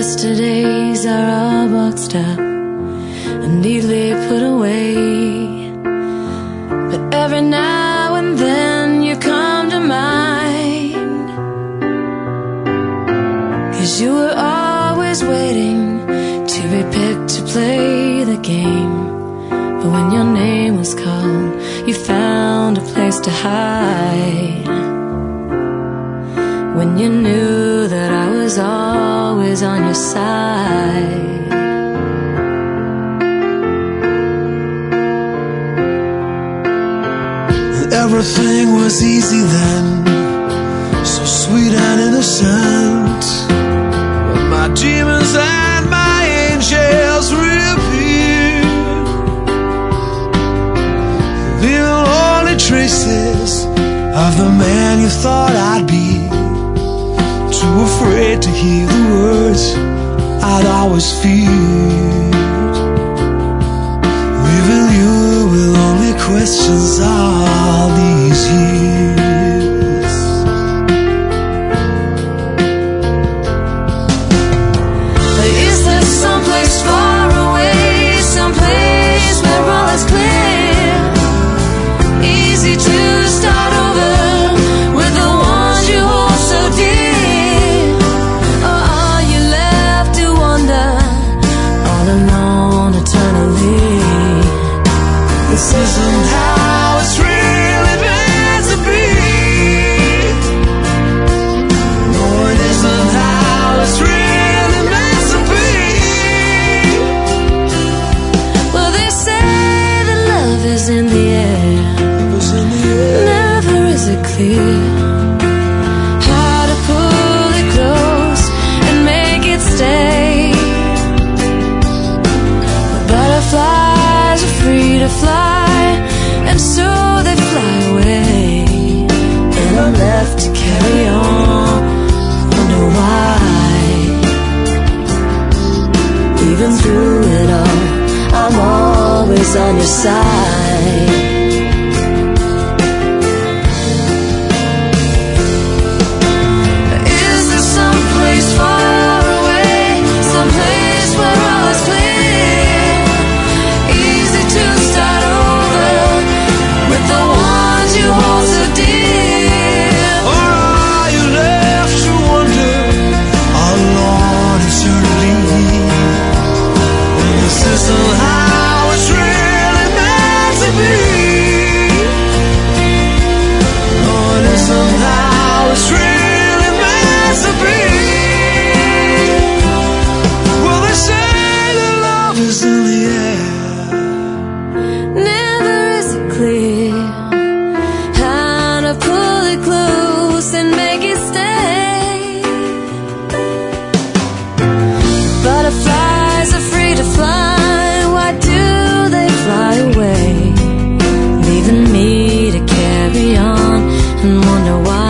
yesterdays are all boxed up and neatly put away. But every now and then you come to mind, 'cause you were always waiting to be picked to play the game. But when your name was called, you found a place to hide. When you knew that I was always on your side. Everything was easy then, so sweet and innocent. When my demons and my angels reappeared, leaving only traces of the man you thought I'd be. Too afraid to hear the words I'd always feared, leaving you with only questions all these years. Is there someplace far away, someplace where all is clear, easy to start over with the ones you hold so dear? Or are you left to wander all alone eternally? This isn't how it's really meant to be. No, it isn't how it's really meant to be. Well, they say that love is in the air. Never is it clear how to pull it close and make it stay. The butterflies are free to fly, and so they fly away, and I'm left to carry on, wonder why. Even through it all, I'm always on your side. Is there some place far away, some place where all is clear, easy to start over with the ones you hold so dear? Or are you left to wonder alone eternally? This isn't how it's really meant to be. No, it isn't how it's really meant to be. Well, they say that love is in the air. Never is it clear how to pull it close and make it stay. Butterflies are free to fly, why do they fly away, leaving me to carry on and wonder why.